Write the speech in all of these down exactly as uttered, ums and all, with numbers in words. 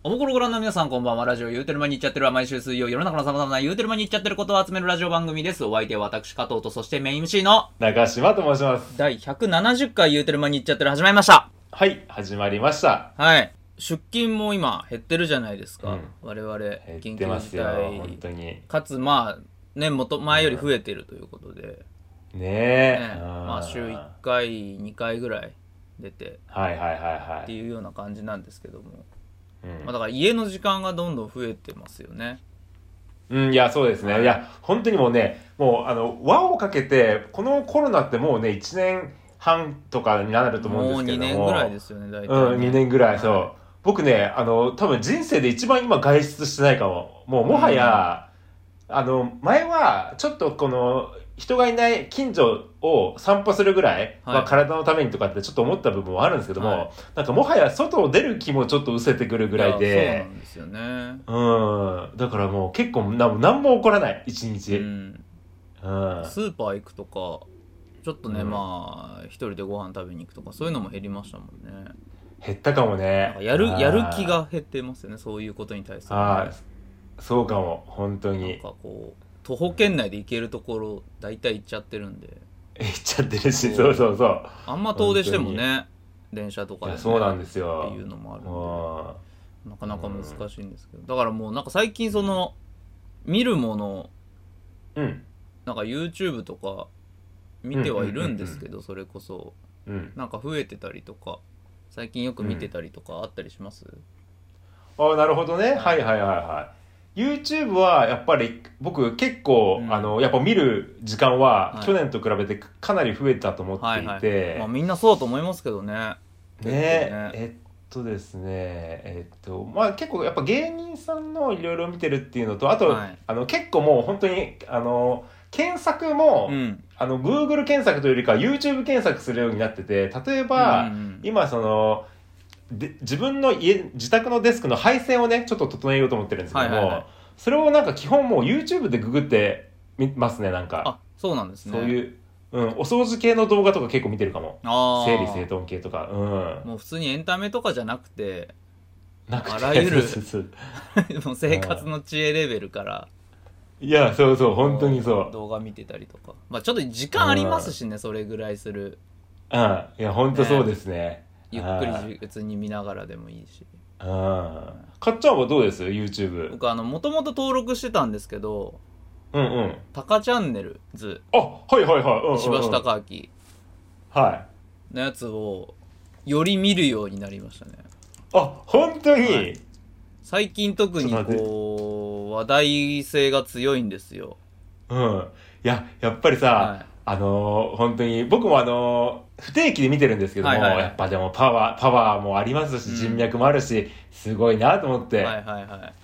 おもころご覧の皆さんこんばんは。ラジオ言うてる間に言っちゃってるは毎週水曜世の中の様々な言うてる間に言っちゃってることを集めるラジオ番組です。お相手は私加藤と、そしてメイン エムシー の中島と申します。 第ひゃくななじゅっかい言うてる間に言っちゃってる始まりました。 はい、始まりました。 はい。出勤も今減ってるじゃないですか。うん、我々 緊急事態本当に。 かつまあね元前より増えてるということで。 うん、ねえ。 ねまあ週いっかいにかいぐらい出て。 はいはいはいはい。 っていうような感じなんですけども。 うんまあ、だから家の時間がどんどん増えてますよね。 うん、いや、そうですね。いや、本当にもうね、もう、あの、輪をかけて、このコロナってもうね、いちねんはんとかになると思うんですけども。 もうにねんぐらいですよね、大体、ね。 うん、にねんぐらい、そう。 はい、 僕ね、あの、多分人生で一番今外出してないかも。もう、もはや、うん、あの、前は、ちょっとこの、人がいない近所を散歩するぐらい、はいまあ、体のためにとかってちょっと思った部分はあるんですけども、はい、なんかもはや外を出る気もちょっと失せてくるぐらいで、 そうなんですよね。 うん、だからもう結構な何も起こらない一日、 うんうん、スーパー行くとかちょっとね、うん、まあ一人でご飯食べに行くとかそういうのも減りましたもんね。 減ったかもね。 なんかやるやる気が減ってますよね、そういうことに対する、ね、 あそうかも本当に。 なんかこう徒歩圏内で行けるところ大体行っちゃってるんで。 行っちゃってるし、そうそうそう。 あんま遠出してもね、電車とかで、ね、 そうなんですよっていうのもあるんで、なかなか難しいんですけど、だからもうなんか最近その見るもの、 うん、 なんか YouTube とか見てはいるんですけど、それこそ、 うん、 なんか増えてたりとか、最近よく見てたりとかあったりします？ うん、ああなるほどね、はいはいはいはい。YouTube はやっぱり僕結構、うん、あのやっぱ見る時間は去年と比べてかなり増えたと思っていて、はいはいはい、 まあ、みんなそうだと思いますけどね。 ねええっとですねえっとまあ結構やっぱ芸人さんのいろいろ見てるっていうのとあと、はい、あの結構もう本当にあの検索も、うん、あの Google 検索というよりか YouTube 検索するようになってて、例えば、うんうん、今そので自分の家自宅のデスクの配線をねちょっと整えようと思ってるんですけども、はいはいはい、それをなんか基本もう YouTube でググってみますね。なんかあそうなんですね。 そういう、うん、お掃除系の動画とか結構見てるかも。 あ整理整頓系とか、うん、 もう普通にエンタメとかじゃなくてなくてあらゆるもう生活の知恵レベルから、 いやそうそう本当にそう動画見てたりとか、まあちょっと時間ありますしね、それぐらいする。 うんいや本当そうですね、ねゆっくり別に見ながらでもいいし。 あかっちゃんはどうです YouTube？ 僕あのもともと登録してたんですけど、 うんうんタカチャンネルズ、 あはいはいはい、うんうんうん、 石橋貴明はいのやつをより見るようになりましたね。 あ本当に、はい、 最近特にこう話題性が強いんですよ。 うんいややっぱりさ、はいあのー、本当に僕もあのー、不定期で見てるんですけども、はいはいはい、やっぱでもパワーパワーもありますし、うん、人脈もあるしすごいなと思って、 はいはいはい、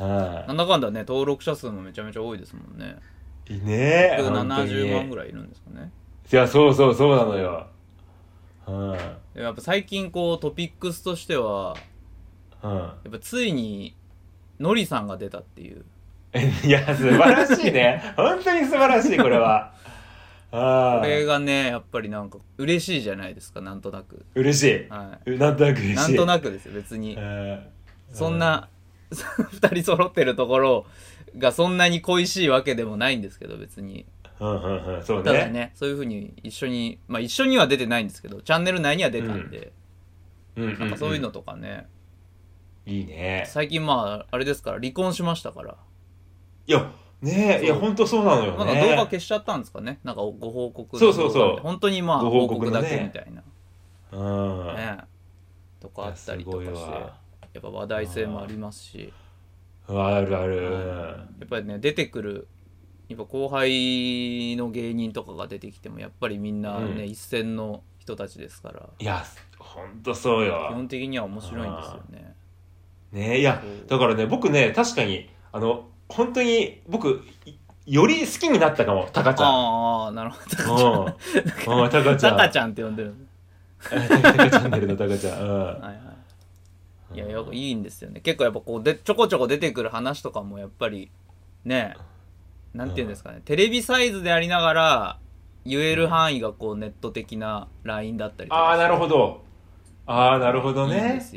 うん、なんだかんだね登録者数もめちゃめちゃ多いですもんね。 いいねひゃくななじゅうまんぐらいいるんですかね。 いやそうそうそうなのよ、うん、 やっぱ最近こうトピックスとしては、うん、やっぱついにノリさんが出たっていう。 いや素晴らしいね本当に素晴らしいこれはあこれがねやっぱりなんか嬉しいじゃないですか。なんとなく嬉しい、 はい、 なんとなく嬉しいなんとなくですよ別に、そんなふたり揃ってるところがそんなに恋しいわけでもないんですけど別に、 うんうんうん、そうね、 ただねそういう風に一緒にまあ一緒には出てないんですけどチャンネル内には出たんで、うん、なんかそういうのとかね、 うんうんうん、いいね。 最近まああれですから離婚しましたから。 いやねえいや本当そうなのよね。 なんか動画消しちゃったんですかね。なんかご報告のそうそうそう本当にまあ報告だけみたいな、 ね、うんねとかあったりとかしてやっぱ話題性もありますし、 あるある、うん、 やっぱりね出てくるやっぱ後輩の芸人とかが出てきてもやっぱりみんなね、うん、一線の人たちですから。 いや本当そうよ。 基本的には面白いんですよね。 ねいやだからね僕ね確かにあの本当に僕より好きになったかもタカちゃん。 ああなるほどタカちゃん。 うんタカちゃん。 タカちゃんって呼んでる。 タカチャンネルのタカちゃん。うん、はいはい。 いやよくいいんですよね。結構やっぱこうでちょこちょこ出てくる話とかもやっぱりねなんていうんですかね、うん、テレビサイズでありながら言える範囲がこうネット的なラインだったりとか。 ああなるほど。ああなるほどね。 いいんですよね。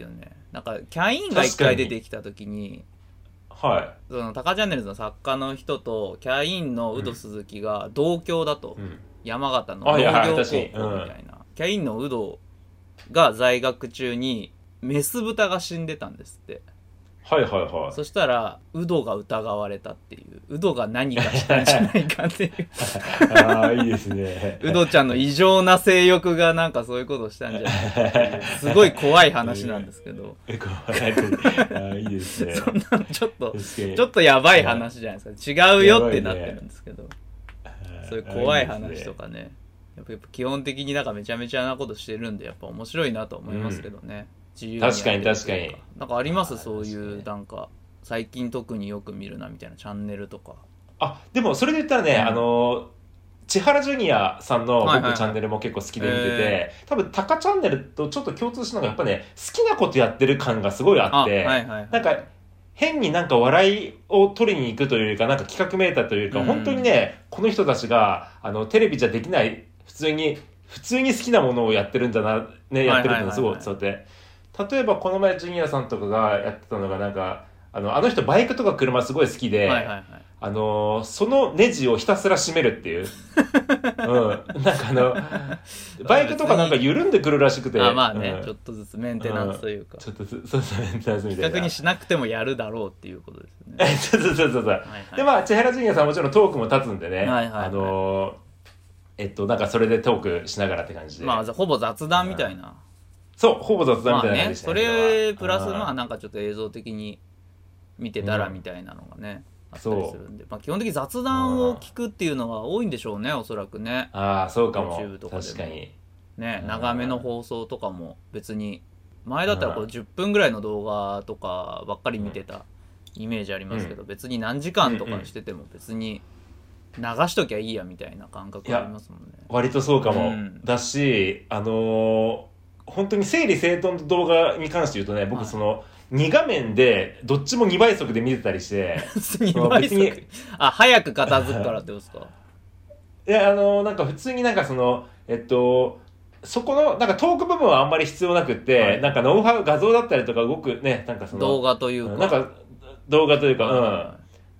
なんかキャインが一回出てきた時に、 はい、 そのタカチャンネルズの作家の人とキャインのウド鈴木が同郷だと、うん、山形の農業高校みたいな、うん、キャインのウドが在学中にメス豚が死んでたんですって。 はいはいはい。 そしたらウドが疑われたっていう、ウドが何かしたんじゃないかっていうああいいですね。 ウドちゃんの異常な性欲がなんかそういうことをしたんじゃないかっていうすごい怖い話なんですけど怖いあいいですね。 そんなのちょっとちょっとやばい話じゃないですか。違うよってなってるんですけど、ね、そういう怖い話とかね、やっぱ基本的になんかめちゃめちゃなことしてるんでやっぱ面白いなと思いますけどね、うん自由に確かに確かに。 なんかありますそういうなんか最近特によく見るなみたいなチャンネルとか。 あでもそれで言ったらね、うん、あの千原ジュニアさんの僕、はいはいはい、チャンネルも結構好きで見てて、えー、多分タカチャンネルとちょっと共通したのがやっぱね好きなことやってる感がすごいあって、はいはいはい、なんか変になんか笑いを取りに行くというかなんか企画メーターというか、うん、本当にねこの人たちがあのテレビじゃできない普通に普通に好きなものをやってるんだなねやってるのすごいそうで。例えばこの前ジュニアさんとかがやってたのがなんかあのあの人バイクとか車すごい好きで、はいはいはい、あのそのネジをひたすら締めるっていう、うん、なんかあのバイクとかなんか緩んでくるらしくてあまあね、うん、ちょっとずつメンテナンスというか、 うん、ちょっとずつそうそうメンテナンスみたいな比較にしなくてもやるだろうっていうことですよねそうそうそうそう、はいはい、でまあ千原ジュニアさんもちろんトークも立つんでね、はいはいはい、あのえっとなんかそれでトークしながらって感じでまあほぼ雑談みたいな、うんそうほぼ雑談みたいな感じでしたね。 まあね、それプラスまあなんかちょっと映像的に見てたらみたいなのがね、うん、あったりするんで、まあ、基本的に雑談を聞くっていうのが多いんでしょうねおそらくね。 ああそうかも YouTube とかでも確かにね長めの放送とかも別に前だったらこうじゅっぷんぐらいの動画とかばっかり見てたイメージありますけど、うん、別に何時間とかしてても別に流しときゃいいやみたいな感覚ありますもんね。 割とそうかも、うん、だしあのー本当に整理整頓の動画に関して言うとね僕その、はい、に画面でどっちもにばい速で見てたりしてにばい速あ早く片付くからってことですかいやあのなんか普通になんかそのえっとそこのなんかトーク部分はあんまり必要なくって、はい、なんかノウハウ画像だったりとか動くねなんかその動画というかなんか動画というか、はい、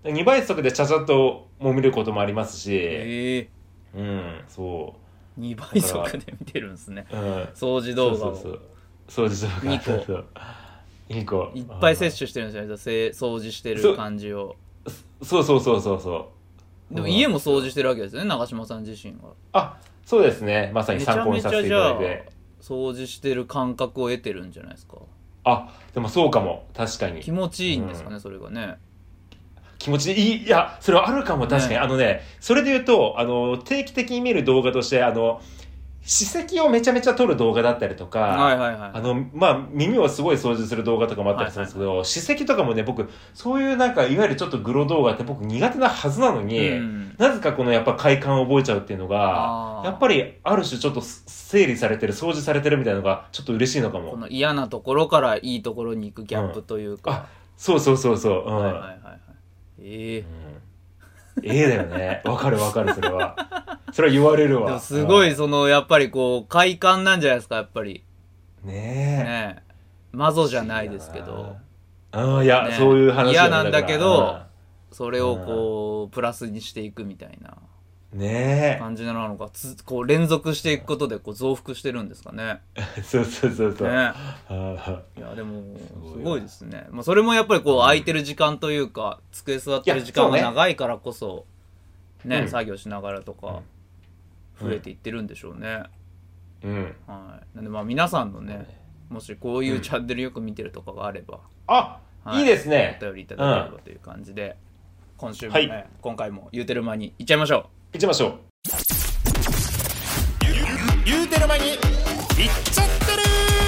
うんにばい速でちゃちゃっとも見ることもありますしへえうんそうにばい速で見てるんですね、 うん、 掃除動画をそうそうそう掃除動画にこそうにこいっぱい摂取してるんですよね掃除してる感じをそうそうそうそうそうでも家も掃除してるわけですよね長嶋さん自身は。 あそうですねまさに参考にさせていただいてめちゃめちゃじゃあ掃除してる感覚を得てるんじゃないですか。 あでもそうかも確かに気持ちいいんですかね、うん、それがね気持ちいいいやそれはあるかも確かに、ね、あのねそれで言うとあの定期的に見る動画としてあの歯石をめちゃめちゃ撮る動画だったりとか、 はいはいはい、 あのまあ耳をすごい掃除する動画とかもあったりするんですけど、はいはいはい、歯石とかもね僕そういうなんかいわゆるちょっとグロ動画って僕苦手なはずなのに、うん、なぜかこのやっぱ快感を覚えちゃうっていうのがやっぱりある種ちょっと整理されてる掃除されてるみたいなのがちょっと嬉しいのかも。 この嫌なところからいいところに行くギャップというか、 うん、あそうそうそうそう、うん、 はいはいはいええーうん、ええだよねわかるわかるそれはそれは言われるわ。 でもすごいそのやっぱりこう快感なんじゃないですかやっぱりねえねえマゾじゃないですけどああいや、ね、そういう話嫌なんだけどそれをこうプラスにしていくみたいなねえ感じなのかつこう連続していくことでこう増幅してるんですかねそうそうそうそう、ね、 いやでもすごいですね、まあ、それもやっぱりこう空いてる時間というか机座ってる時間が長いからこそね、うん、作業しながらとか増えていってるんでしょうね、 うんはい、なんでまあ皆さんのねもしこういうチャンネルよく見てるとかがあれば、 あ、はい、いいですねお便りいただければという感じで、うん、今週もね、はい、今回も言うてる間にいっちゃいましょういっちゃいましょう言うてる間にいっちゃってる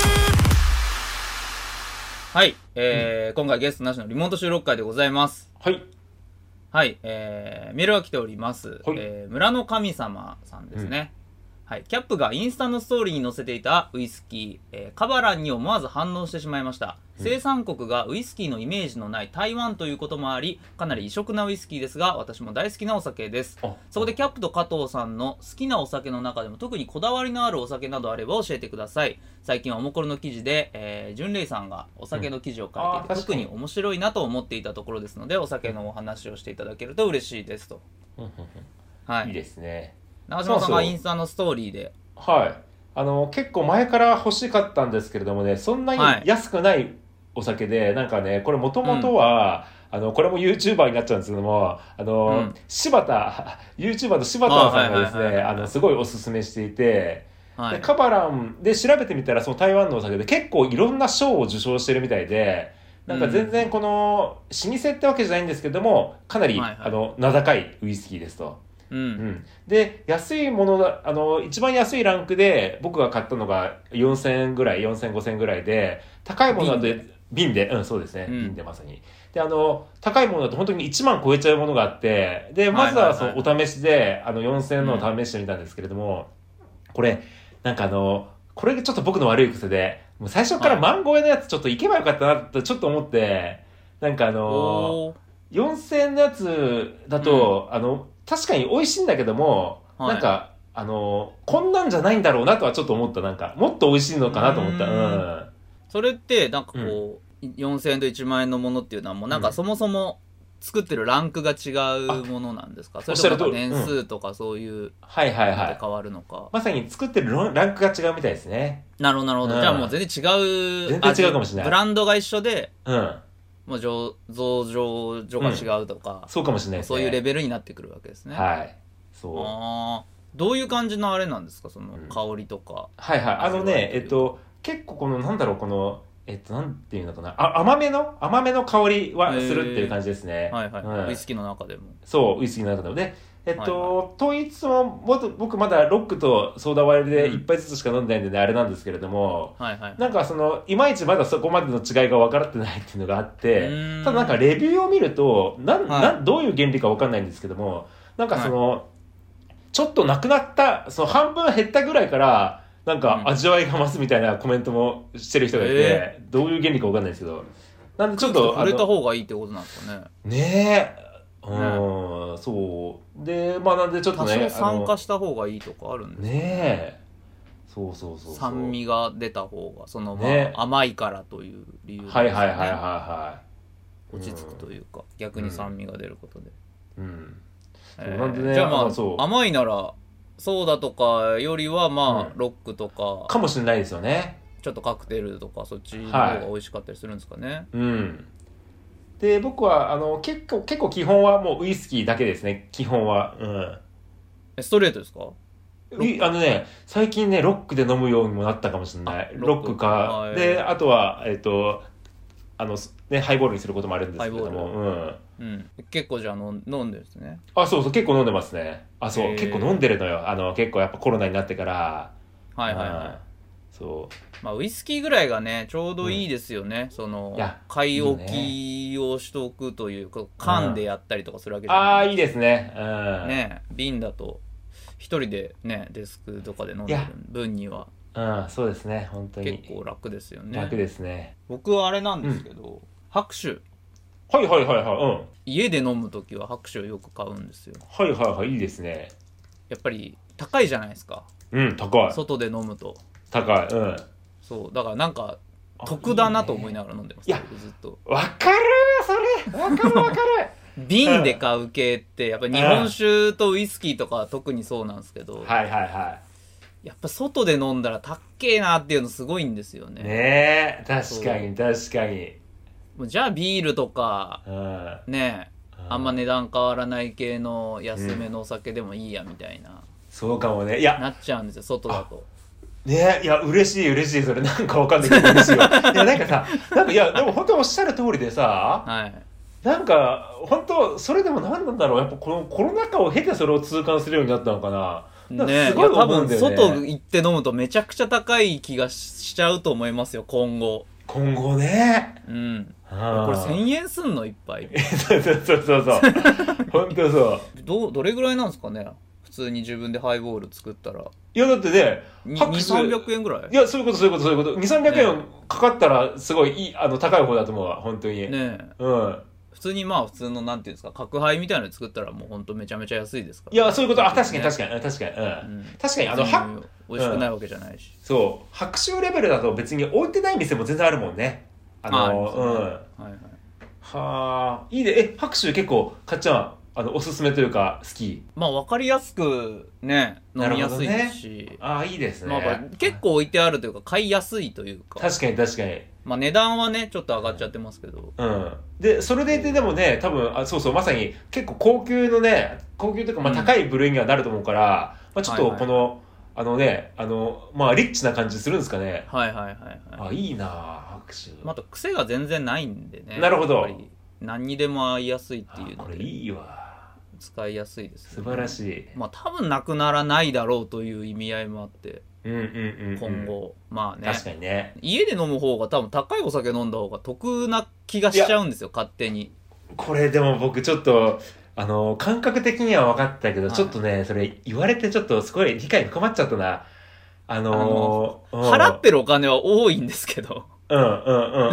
はい、えーうん、今回ゲストなしのリモート収録会でございます。 はいはい、 えー、メールが来ております、はい、えー、村の神様さんですね、 はい、キャップがインスタのストーリーに載せていたウイスキー、えー、カバランに思わず反応してしまいました。生産国がウイスキーのイメージのない台湾ということもあり、かなり異色なウイスキーですが、私も大好きなお酒です。そこでキャップと加藤さんの好きなお酒の中でも特にこだわりのあるお酒などあれば教えてください。最近はおもころの記事で、えー、純玲さんがお酒の記事を書いていて、うん、特に面白いなと思っていたところですので、お酒のお話をしていただけると嬉しいですと。 はい、いいですね。 長嶋さんがインスタのストーリーで、 はい、あの結構前から欲しかったんですけれどもね、そんなに安くないお酒で、はい、なんかねこれもともとは、うん、あのこれも YouTuber になっちゃうんですけども、あの、うん、柴田 YouTuber の柴田さんがですね、あのすごいおすすめしていて、はい、でカバランで調べてみたらその台湾のお酒で結構いろんな賞を受賞してるみたいで、なんか全然この老舗ってわけじゃないんですけども、かなり、はいはい、あの名高いウイスキーですと。うんうん、で安いものだ、あの一番安いランクで僕が買ったのがよんせんえんぐらい、よんせんごせんえんぐらいで、高いものだと瓶で、うんそうですね、うん、瓶でまさにで、あの高いものだと本当にいちまん超えちゃうものがあって、でまずはそのお試しであのよんせんえんのを試してみたんですけれども、うん、これなんかあのこれがちょっと僕の悪い癖で、もう最初から万超えのやつちょっといけばよかったなってちょっと思って、なんかあのよんせんえんのやつだと、うん、あの確かに美味しいんだけども、はい、なんかあのこんなんじゃないんだろうなとはちょっと思った。なんかもっと美味しいのかなと思った。うん、うん、 それってなんかこう、うん、よんせんえんといちまんえんのものっていうのはもうなんかそもそも作ってるランクが違うものなんですか？それともなんか年数とかそういうので変わるのか、 うん、まさに作ってるランクが違うみたいですね。 なるほどなるほど、うん、じゃあもう全然違う全然違うかもしれない。 ブランドが一緒で、 うん、 もう醸造所が違うとか、 うん、そうかもしれないですね。 そういうレベルになってくるわけですね。 はい、そう。 あ、どういう感じのあれなんですか、その香りとか、うん、 はいはい、あのねえっと結構このなんだろう、このえっとなんていうのかな、あ甘めの甘めの香りはするっていう感じですね。 はいはい、うん、ウイスキーの中でも。 そう、ウイスキーの中でもで、えっと、はいはい、といつももっと僕まだロックとソーダ割りで一杯ずつしか飲んでないんでね、うん、あれなんですけれども、 はいはい、 なんかそのいまいちまだそこまでの違いが分からってないっていうのがあって、ただなんかレビューを見るとなん、はい、なんどういう原理か分かんないんですけども、なんかその、はい、ちょっとなくなったその半分減ったぐらいからなんか味わいが増すみたいなコメントもしてる人がいて、えー、どういう原理か分かんないですけど、なんでちょっと触れた方がいいってことなんですかね。 ねえ、うん、そうで、まあなんでちょっとね、 多少酸化した方がいいとかあるんですかね。 ねえ、そうそうそうそう、 酸味が出た方がその、まあね、甘いからという理由ですね。 はいはいはいはいはい、 落ち着くというか、うん、逆に酸味が出ることで、 うん、うんえー、なんでね、じゃあまあそう甘いならソーダとかよりはまあ、うん、ロックとかかもしれないですよね。 ちょっとカクテルとかそっちの方が美味しかったりするんですかね。はい、 うん。で僕はあの結構結構基本はもうウイスキーだけですね、基本は。うん。 ストレートですか？ あのね、最近ねロックで飲むようにもなったかもしれない。ロックかで、あとはえっとあのねハイボールにすることもあるんですけども、うん、 うん、結構じゃあの飲んでるんですね。 あ、そうそう、結構飲んでますね。あ、そう、結構飲んでるのよ。あの結構やっぱコロナになってから。 はいはいはい。 うん、そう。 まあウイスキーぐらいがねちょうどいいですよね。うん、その買い置きをしておくというか缶でやったりとかするわけじゃない。 うん、ああいいですね。うん、 ね、瓶だと一人でねデスクとかで飲んでる分には。 うん、そうですね、本当に結構楽ですよね。 楽ですね。 僕はあれなんですけど、うん、白酒。 はいはいはいはい、うん。 家で飲むときは白酒をよく買うんですよ。 はいはいはい、いいですね。 やっぱり高いじゃないですか。 うん、高い。 外で飲むと高い。うん。 そうだからなんか得だなと思いながら飲んでます。 いやずっと。 わかるそれ。わかるわかる。 瓶で買う系ってやっぱ日本酒とウイスキーとかは特にそうなんですけど、 はいはいはい、 やっぱ外で飲んだらたっけーなっていうのすごいんですよね。 ねえ、確かに確かに。 もうじゃあビールとか、うん、ねえ、うん、あんま値段変わらない系の安めのお酒でもいいやみたいな、うん、 そうかもね。いやなっちゃうんですよ外だと。 ねえ、いや嬉しい嬉しい、それなんかわかんないけど嬉しいよ。いやなんかさ、なんかいやでも本当おっしゃる通りでさ、はい、なんか本当それでも何なんだろう、やっぱこのコロナ禍を経てそれを痛感するようになったのかな。 ね、すごい思うんだよね。多分外行って飲むとめちゃくちゃ高い気がしちゃうと思いますよ今後。 今後ね。 うん。これせんえんすんの一杯。 そうそうそうそう。本当そう。 どどれぐらいなんですかね。普通に自分でハイボール作ったらいやだってねにひゃくさんびゃくえんぐらい。 いやそういうことそういうことそういうことにひゃくさんびゃくえんかかったらすごいいいあの高い方だと思うわ本当にねえ、うん、普通にまあ普通のなんていうんですか角ハイみたいなの作ったらもう本当めちゃめちゃ安いですから、 ね、いやそういうことあ確かに確かに確かに、うんうん、確かにあのは美味しくないわけじゃないし、 うん、そう白州レベルだと別に置いてない店も全然あるもんねあのあ、ね、うんはいはいはあいいねえ白州結構かっちゃんあのおすすめというか好きまあ分かりやすくね飲みやすいですし、 ね、ああいいですね、 まあ、結構置いてあるというか買いやすいというか確かに確かにまあ値段はねちょっと上がっちゃってますけどうんでそれでいてでもね多分あそうそうまさに結構高級のね高級というかまあ高い部類にはなると思うから、うん、まあちょっとこの、はいはい、あのねあのまあリッチな感じするんですかねはいはいはいはいあいいな拍手また癖が全然ないんでねなるほど何にでも合いやすいっていうのでこれいいわ使いやすいです、 ね、素晴らしいまあ多分なくならないだろうという意味合いもあって、 うんうんうんうん、 今後まあね確かにね家で飲む方が多分高いお酒飲んだ方が得な気がしちゃうんですよ勝手にこれでも僕ちょっとあの感覚的には分かったけど、はい、ちょっとねそれ言われてちょっとすごい理解深まっちゃったなあのー、 あの払ってるお金は多いんですけどうんうんうんうん、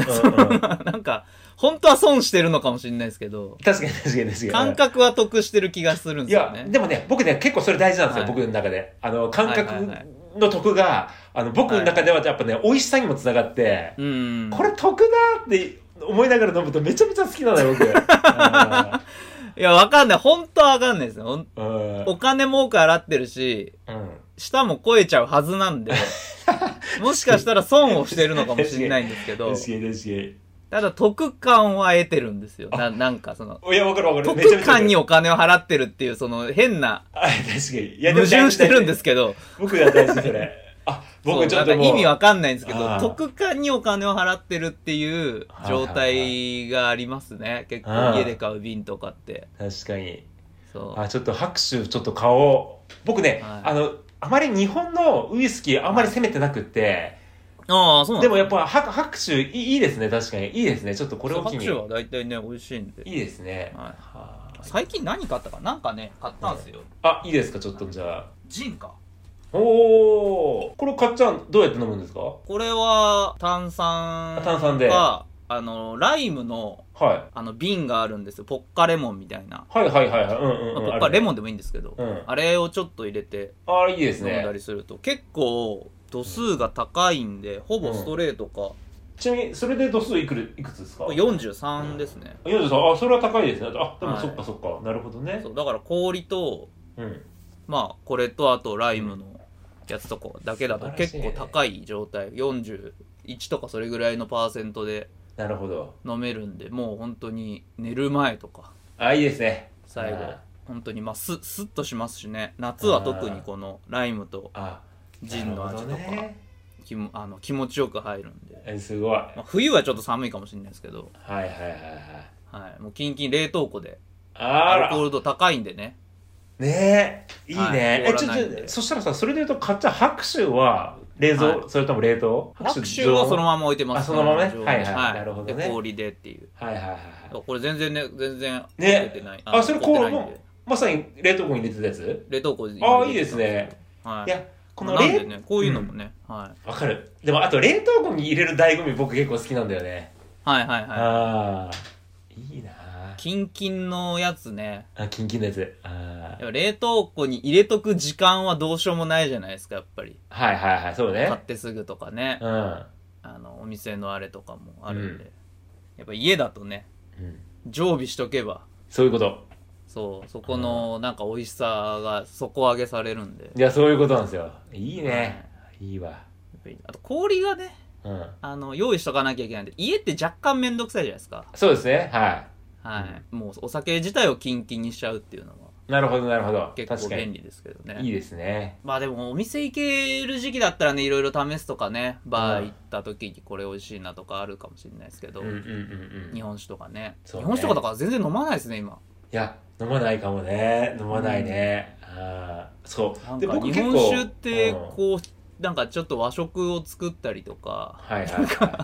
うん、 なんか本当は損してるのかもしれないですけど確かに確かに確かに感覚は得してる気がするんですよね。 いやでもね僕ね結構それ大事なんですよ、はい、僕の中であの感覚の得が、はいはいはい、あの僕の中ではやっぱね、はい、美味しさにもつながって、うん、これ得だって思いながら飲むとめちゃめちゃ好きなのよ僕いやわかんない本当はわかんないですよ、うん、お金も多く払ってるし、うん、舌も肥えちゃうはずなんでもしかしたら損をしてるのかもしれないんですけど確かに確かにただ得感は得てるんですよ な, なんかそのいや分かる分かる得感にお金を払ってるっていうその変なあ確かにいや矛盾してるんですけど僕が大事それあ僕ちょっともう意味わかんないんですけど得感にお金を払ってるっていう状態がありますね結構家で買う瓶とかって確かにそうあちょっと拍手ちょっと買おう僕ね、はい、あのあまり日本のウイスキーあんまり攻めてなくって、はいああそうなんで, でもやっぱ白州いいですね確かにいいですねちょっとこれを機に白州は大体ね美味しいんでいいですね、 はいは最近何買ったかなんかね買ったんですよ、 あいいですかちょっとじゃあジンかおおこれかっちゃんどうやって飲むんですかこれは炭酸炭酸であのライムの、 はい、 あの瓶があるんですよポッカレモンみたいなはいはいはいはい、うんうんうんまあ、ポッカレモンでもいいんですけど、 うん、 あれをちょっと入れてあいいですね飲んだりすると結構度数が高いんでほぼストレートか、うん、 ちなみにそれで度数いくいくつですかよんじゅうさんですね、 うん、よんじゅうさんあそれは高いですねあでもそっかそっか、はい、なるほどねそうだから氷と、うん、まあこれとあとライムのやつとかだけだと結構高い状態、ね、よんじゅういちとかそれぐらいのパーセントでなるほど飲めるんでもう本当に寝る前とかあいいですね最後本当にまあスッとしますしね夏は特にこのライムとジンの味とか、ね、きもあの気持ちよく入るんでえすごい、まあ、冬はちょっと寒いかもしれないですけどはいはいはいはい、 はい、もうキンキン冷凍庫であアルコール度高いんでねねえいいね、はい、えちょっとそしたらさそれでいうと買っちゃ白州は冷蔵、はい、それとも冷凍白州はそのまま置いてます、 あそのままねはいはい、はい、なるほどねで氷でっていうはいはいはいこれ全然ね全然ねてないああそれこうもまさに冷凍庫に入れてたやつ冷凍庫にああいいですね、 はい、 いやこの冷なんでねこういうのもね、 うん、 はいわかるでもあと冷凍庫に入れる醍醐味僕結構好きなんだよねはいはいはいああいいなキンキンのやつねあキンキンのやつああ冷凍庫に入れとく時間はどうしようもないじゃないですかやっぱりはいはいはいそうね買ってすぐとかね、 うん、あのお店のあれとかもあるんで、うん、やっぱ家だとね、うん、常備しとけばそういうことそうそこのなんか美味しさが底上げされるんでいやそういうことなんですよいいね、はい、いいわあと氷がね、 うん、 あの用意しとかなきゃいけないんで家って若干めんどくさいじゃないですかそうですねはいはい、うん、もうお酒自体をキンキンにしちゃうっていうのはなるほどなるほど結構便利ですけどねいいですねまあでもお店行ける時期だったらねいろいろ試すとかねバー行った時にこれ美味しいなとかあるかもしれないですけど、 うんうんうんうん、 日本酒とか ね, ね日本酒とかだから全然飲まないですね今いや飲まないかもね飲まないね、うん、あそうなんか日本酒ってこう、うん、なんかちょっと和食を作ったりとか、 はいはいはい、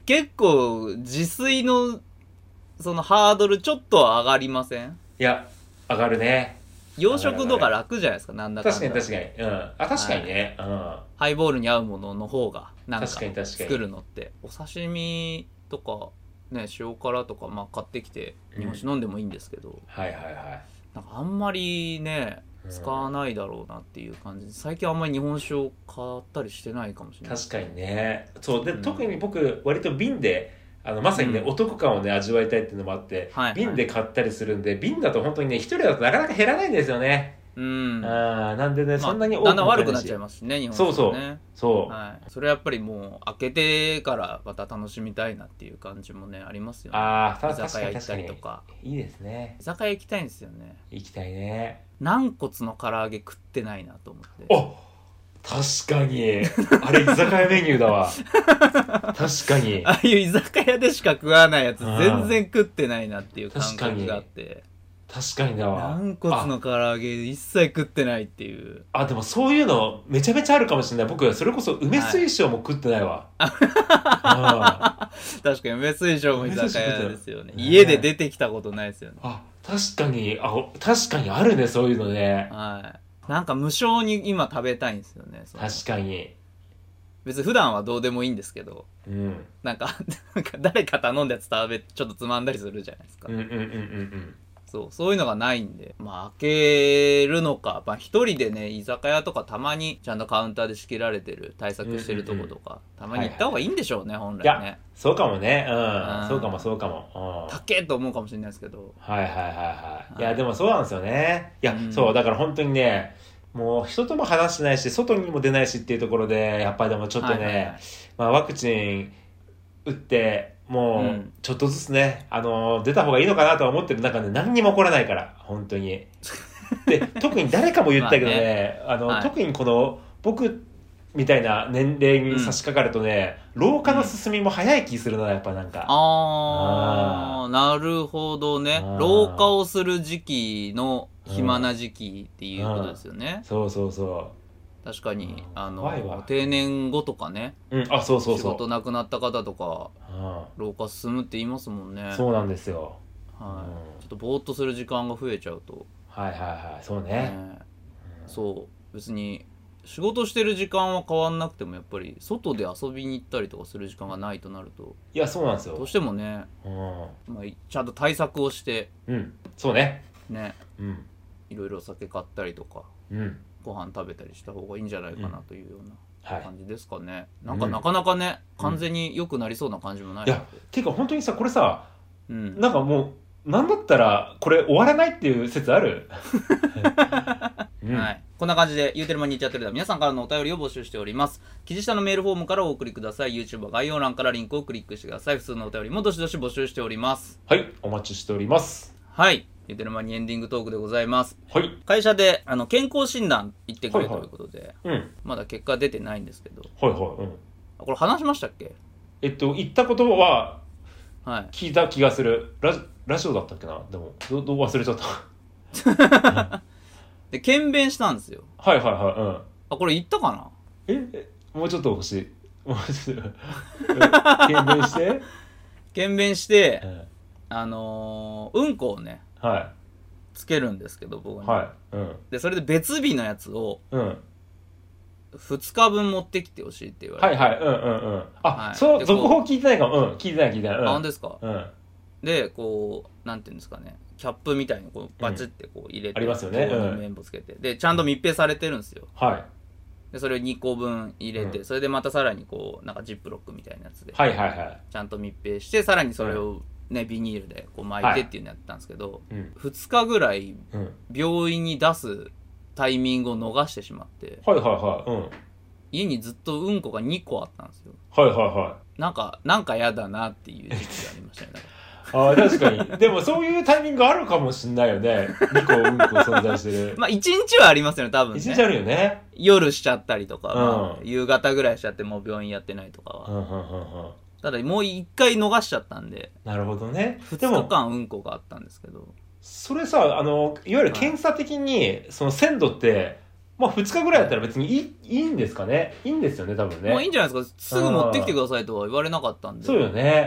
結構自炊のそのハードルちょっと上がりません？ いや上がるね洋食とか楽じゃないですか、なんだかんだ。 確かに確かに。うん。あ、確かにね。はい、うん。 ハイボールに合うものの方が、なんか、 作るのって。お刺身とか、ね、塩辛とか、まあ買ってきて、日本酒飲んでもいいんですけど、うん、 はいはいはい。 なんかあんまりね、使わないだろうなっていう感じで、最近あんまり日本酒を買ったりしてないかもしれない。 確かにね。そうで、うん、特に僕割と瓶であのまさにね、うん、お得感をね味わいたいっていうのもあって、はいはい、瓶で買ったりするんで、瓶だと本当にね一人だとなかなか減らないんですよね。 うん、 あなんでね、まあ、そんなに多くだんだん悪くなっちゃいますしね、日本酒ね。 そうそうそう、 はい、それやっぱりもう開けてからまた楽しみたいなっていう感じもねありますよね。 ああ、 居酒屋行ったりとか。 いいですね。 居酒屋行きたいんですよね。 行きたいね。 軟骨の唐揚げ食ってないなと思って。 あ、確かにあれ居酒屋メニューだわ確かにああいう居酒屋でしか食わないやつ全然食ってないなっていう感覚があって。 確かにだわ。 軟骨の唐揚げ一切食ってないっていう。 あ、でもそういうのめちゃめちゃあるかもしれない。僕それこそ梅水晶も食ってないわ、 はい、確かに梅水晶も居酒屋ですよね。家で出てきたことないですよね。 あ、確かに、あ、確かにあるね、そういうのね。 はい。なんか無償に今食べたいんですよね。 確かに。 別に普段はどうでもいいんですけど、うん、なんかなんか誰か頼んだやつ食べちょっとつまんだりするじゃないですか。 うんうんうんうんうん。 そう、そういうのがないんで、まあ開けるのか、まあ一人でね、居酒屋とかたまにちゃんとカウンターで仕切られてる、対策してるとことか、うんうんうん、たまに行った方がいいんでしょうね、はいはい、本来ね。いや、 そうかもね、うん、うん、そうかもそうかも。 たっけーと思うかもしれないですけど。 はいはいはいはい。いや、でもそうなんですよね。いや、うん、そう、だから本当にね、もう人とも話してないし、外にも出ないしっていうところで、やっぱりでもちょっとね、はいはいはい、まあワクチン打って、もうちょっとずつね、あの出た方がいいのかなとは思ってる中で何にも起こらないから本当に。で特に誰かも言ったけどね、あの、はい、特にこの僕みたいな年齢に差し掛かるとね、うん、老化の進みも早い気するな、やっぱなんか。 ああ、なるほどね。老化をする時期の暇な時期っていうことですよね。 そうそうそう。確かにあの定年後とかね、 うん、あ、そうそうそう、仕事なくなった方とか、うん、老化進むって言いますもんね。 そうなんですよ、 はい、うん、ちょっとぼーっとする時間が増えちゃうと、 はいはいはい、そうね、 ね、うん、そう別に仕事してる時間は変わんなくてもやっぱり外で遊びに行ったりとかする時間がないとなると、 いやそうなんですよ、 どうしてもね、うん、まあ、ちゃんと対策をして、 うん、そうねね、うん、いろいろ酒買ったりとか、うん、ご飯食べたりした方がいいんじゃないかなというような感じですかね、うん、なんかなかなかね、うん、完全に良くなりそうな感じもない、 いやていうか本当にさ、これさ、うん、なんかもうなんだったらこれ終わらないっていう説あるうん、はい、こんな感じで言うてる間に言っちゃってるでは皆さんからのお便りを募集しております。記事下のメールフォームからお送りください。 YouTube は概要欄からリンクをクリックしてください。普通のお便りもどしどし募集しております。 はい、お待ちしております。 はい、言ってる間にエンディングトークでございます。 はい、 会社であの健康診断行ってくれということで、 はいはい、うん、 まだ結果出てないんですけど、 はいはい、うん、 これ話しましたっけ？ えっと言ったことは聞いた気がする、ラジ、ラジオだったっけな、でもどど忘れちゃったで検便したんですよ。 はいはいはい、うん、 あ、これ言ったかな。 ええ、もうちょっと欲しい、もうちょっと検便して検便して、うん、あのー、うんこをね、 はい、 つけるんですけど僕に、 はい、うん、 でそれで別日のやつを、 うん、 ふつかぶん持ってきてほしいって言われて、 はいはい、うんうんうん、あ、はい、そう、続報聞いてないかも、うん、聞いてない聞いてない、うん、 あ、本当ですか、 うん、 でこうなんていうんですかね、キャップみたいにこうバチってこう入れて、うん、 ありますよね、 うん、綿棒つけて、でちゃんと密閉されてるんですよ。 はい。 でそれをにこぶん入れて、うん、それでまたさらにこうなんかジップロックみたいなやつで、 はいはいはい、 ちゃんと密閉して、さらにそれをね、うん、ビニールでこう巻いてっていうのやったんですけど、はい、うん、ふつかぐらい病院に出すタイミングを逃してしまって、 はいはいはい、うん、 家にずっとうんこがにこあったんですよ。 はいはいはい。 なんかなんかやだなっていう時期がありましたね。 ああ、確かに。でもそういうタイミングあるかもしんないよね。にこうんこ存在してる。 まあいちにちはありますよね、多分ね。 いちにちあるよね。 夜しちゃったりとか、 うん、 まあ、夕方ぐらいしちゃってもう病院やってないとかは。 うんうんうんうん、 ただもういっかい逃しちゃったんで。 なるほどね。 ふつかかんうんこがあったんですけど。 それさ、あの、いわゆる検査的に、その鮮度って、まあふつかぐらいだったら別にいい、いいんですかね。いいんですよね、多分ね。 まあいいんじゃないですか。すぐ持ってきてくださいとは言われなかったんで。 そうよね。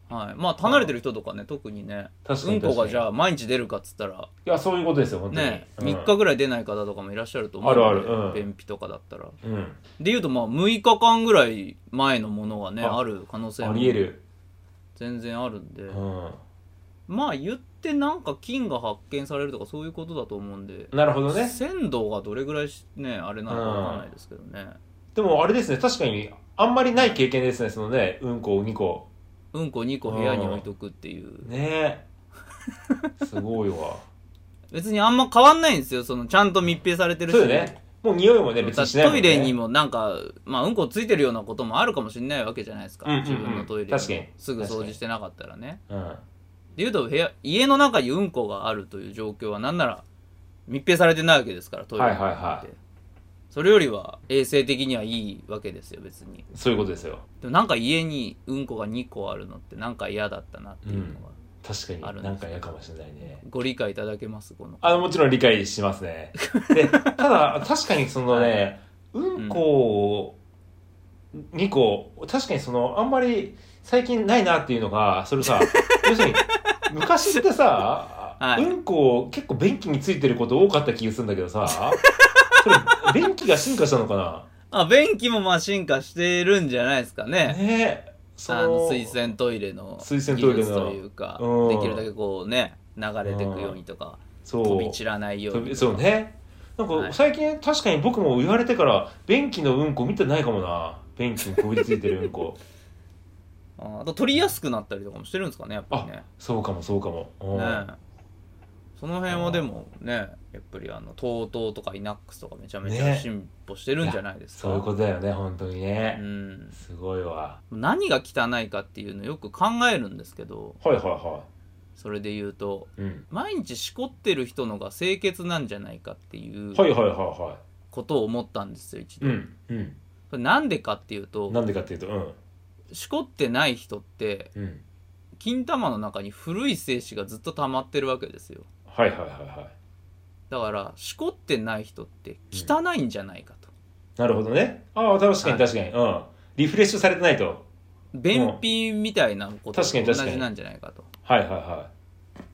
はい、まあ離れてる人とかね、特にね、 確かにうんこがじゃあ毎日出るかっつったら、 いやそういうことですよ本当にね、 うん、 みっかぐらい出ない方とかもいらっしゃると思うので、 あるある、うん、 便秘とかだったら、 うん、 でいうとまあむいかかんぐらい前のものがね あ, ある可能性もありえる全然あるんで、 うん、 まあ言ってなんか菌が発見されるとかそういうことだと思うんで、 なるほどね、 鮮度がどれぐらいねあれなのかわかんないですけどね、うん、 でもあれですね、確かにあんまりない経験ですね、そのね、うんこをにこうんこにこ部屋に置いとくっていう、 ねえすごいわ別にあんま変わんないんですよ、そのちゃんと密閉されてるし、 そうよね、もう匂いもね別にしないもんね、 トイレにもなんか、まあ、うんこついてるようなこともあるかもしれないわけじゃないですか、 うんうんうん、 自分のトイレ確かにすぐ掃除してなかったらね、 うん、 でいうと部屋家の中にうんこがあるという状況はなんなら密閉されてないわけですから、トイレに、 はいはいはい、 それよりは衛生的にはいいわけですよ、別に。 そういうことですよ。 でもなんか家にうんこがにこあるのってなんか嫌だったなっていうのが、うん、 確かになんか嫌かもしれないね。 ご理解いただけますこのあのもちろん理解しますね。でただ確かにそのね、うんこにこ、確かにそのあんまり最近ないなっていうのが、それさ要するに昔ってさ、はい、うんこ結構便器についてること多かった気がするんだけどさそれ便器が進化したのかな。 あ、便器もまあ進化してるんじゃないですかね。 ねえ、 そのあの水洗トイレの水洗トイレのというか、うん、できるだけこうね流れていくようにとか、うん、飛び散らないように。 そうね。なんか最近、はい、確かに僕も言われてから便器のうんこ見てないかもな。便器にこびりついてるうんこ。 あと取りやすくなったりとかもしてるんですかね、やっぱりね。 あ、そうかもそうかも。 ね、その辺はでもね、やっぱりあの トートー とか イナックス とかめちゃめちゃ進歩してるんじゃないですか、 ね、そういうことだよね、本当にね、 うん、 すごいわ。 何が汚いかっていうのをよく考えるんですけど、 はいはいはい、 それで言うと、 うん、 毎日しこってる人のが清潔なんじゃないかっていうはいはいはいはいことを思ったんですよ、一度、 うんうん、 これなんでかっていうと、 なんでかっていうと、うん、 しこってない人って、うん、金玉の中に古い精子がずっと溜まってるわけですよ。 はいはいはいはい。 だからしこってない人って汚いんじゃないかと、 うん、なるほどね。ああ確かに確かに、はい、うん、リフレッシュされてないと便秘みたいなことと同じなんじゃないかと。 はいはいはい。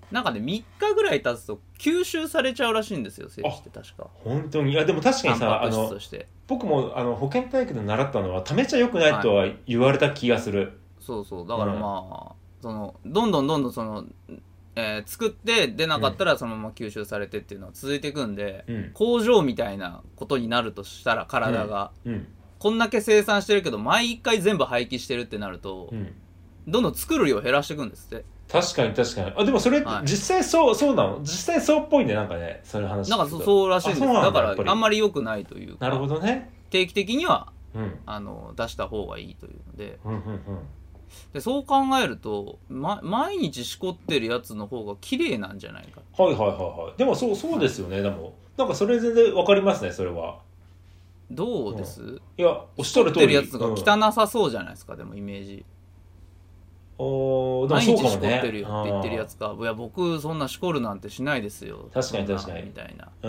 なんかねみっかぐらい経つと吸収されちゃうらしいんですよ、精子って確か。 本当に。いやでも確かにさ、あの僕もあの保健体育で習ったのは溜めちゃ良くないとは言われた気がする、はい、 そうそうだからまあ、うん、そのどんどんどんどんそのえー、作って出なかったらそのまま吸収されてっていうのは続いていくんで、うん、工場みたいなことになるとしたら体が、うんうん、こんだけ生産してるけど毎回全部廃棄してるってなると、うん、どんどん作る量減らしていくんですって。 確かに確かに。あでもそれ、はい、実際そうそうなの。実際そうっぽいね、なんかね、そういう話。 なんか そ, そうらしいんです。だからあんまり良くないというか。 なるほどね。 定期的には、うん、あの出した方がいいというので。 うんうんうん、 でそう考えると、ま、毎日しこってるやつの方が綺麗なんじゃないか。 はいはいはいはい。でもそうそうですよね、はい、でもなんかそれ全然分かりますね、それは。 どうです、うん、 いやおっしゃる通り。 しこってるやつが汚さそうじゃないですか、うん、でもイメージ。 お毎日しこってるよって言ってるやつか、いや僕そんなしこるなんてしないですよ。 確かに確かにみたいな、 うん、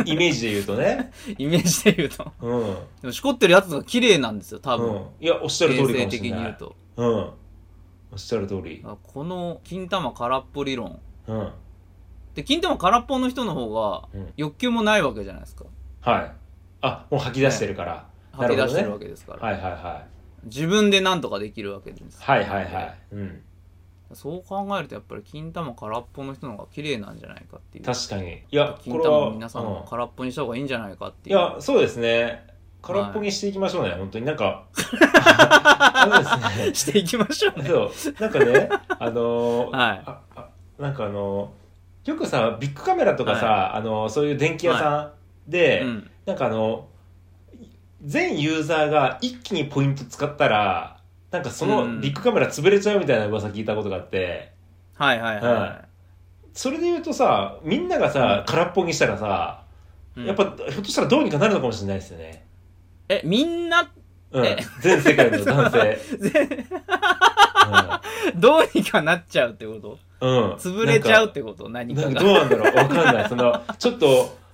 イメージで言うとねイメージで言うと、うん、でもしこってるやつが綺麗なんですよ多分、うん、 いやおっしゃる通りかもしれない。 衛生的に言うと、 うん、おっしゃる通り。 この金玉空っぽ理論、 うん、で金玉空っぽの人の方が欲求もないわけじゃないですか、 うん、はい。あもう吐き出してるから、ね、 吐き出してるわけですから、 はいはいはい。 自分で何とかできるわけです。 はいはいはい、うん、 そう考えるとやっぱり金玉空っぽの人の方が綺麗なんじゃないかっていう。 確かに。いや金玉を皆さんも空っぽにした方がいいんじゃないかっていう、 うん、いやそうですね、空っぽにしていきましょうね、はい、本当になんかあですねしていきましょうね。 そうなんかねあのー、 はい、 ああなんかあのー、よくさビッグカメラとかさ、はい、あのー、そういう電気屋さんで、はい、うん、なんかあの全ユーザーが一気にポイント使ったらなんかそのビッグカメラ潰れちゃうみたいな噂聞いたことがあって、 うん、はいはいはい、はい、 それで言うとさみんながさ、うん、空っぽにしたらさ、うん、やっぱひょっとしたらどうにかなるのかもしれないですよね。 えみんな、 うん、全世界の男性うん、どうにかなっちゃうってこと、 うん、 潰れちゃうってこと、何かがなんかどうなんだろう分かんないそのちょっと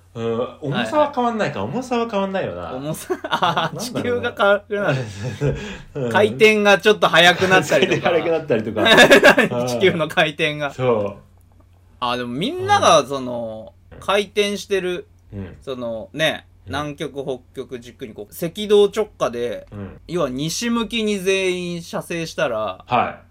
うん、重さは変わんないか、はいはい、重さは変わんないよな。 重さあ地球が変わるな回転がちょっと速くなったりとか速くなったりとか地球の回転がそうあでもみんながその、うん、回転してる、 うん、 そのね南極北極軸にこう赤道直下で、うん、要は西向きに全員射精したら、 はい、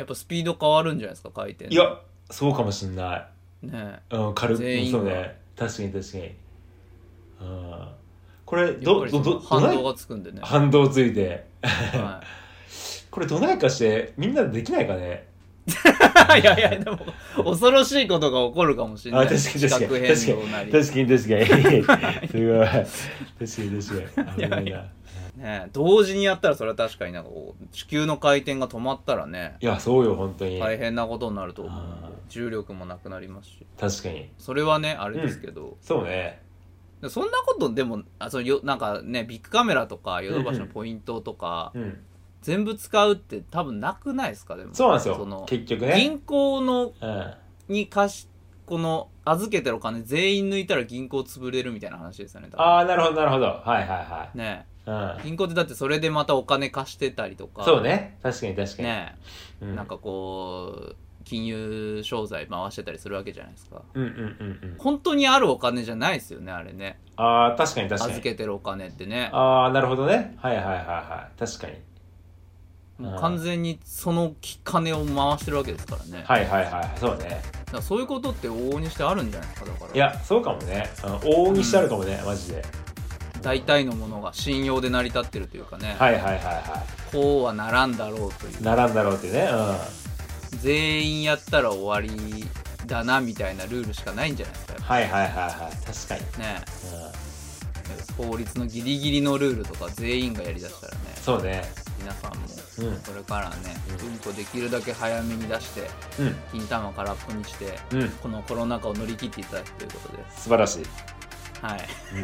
やっぱスピード変わるんじゃないですか回転。 いやそうかもしんないねえ、うん、軽くそうね確かに確かに、うん、これどどど反動がつくんでね反動ついて、はい、これどないかしてみんなでできないかねいやいやでも恐ろしいことが起こるかもしれない。 あ確かに確かに確かに確かに確かにすごい確かに確かに危ないなね、同時にやったらそれは確かになんかこう地球の回転が止まったらねいやそうよ本当に大変なことになると思う。重力もなくなりますし確かにそれはねあれですけど、うん、 そうねそんなことでもあそのよなんかねビッグカメラとかヨドバシのポイントとか、 うんうん、 全部使うって多分なくないですか。でもそうなんですよその結局ね銀行の、 うん、 に貸しこの預けてるお金全員抜いたら銀行潰れるみたいな話ですよね。 ああなるほどなるほどはいはいはいねうん、 銀行ってだってそれでまたお金貸してたりとかそうね確かに確かにね、 うん、 なんかこう金融商材回してたりするわけじゃないですか。 うんうんうんうん本当にあるお金じゃないですよねあれね。 ああ確かに確かに預けてるお金ってね。 ああなるほどねはいはいはいはい確かにもう完全にその金を回してるわけですからね。 はいはいはいそうね。だからそういうことって往々にしてあるんじゃないですか。だからいやそうかもね往々にしてあるかもね、うん、マジで大体のものが信用で成り立ってるというかね。 はいはいはいはい。 こうはならんだろうという。 ならんだろうってね。 うん。全員やったら終わりだなみたいなルールしかないんじゃないですか。 はいはいはいはい。確かに。 ね。うん。法律のギリギリのルールとか全員がやりだしたらね。 そうね。 皆さんもこれからね、 うん、 うんこできるだけ早めに出して、うん、金玉空っぽにして、うん、このコロナ禍を乗り切っていただくということで。 素晴らしい。 はい。うん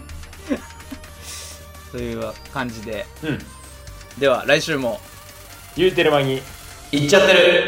という感じで、 うん、 では来週も言うてる間にいっちゃってる。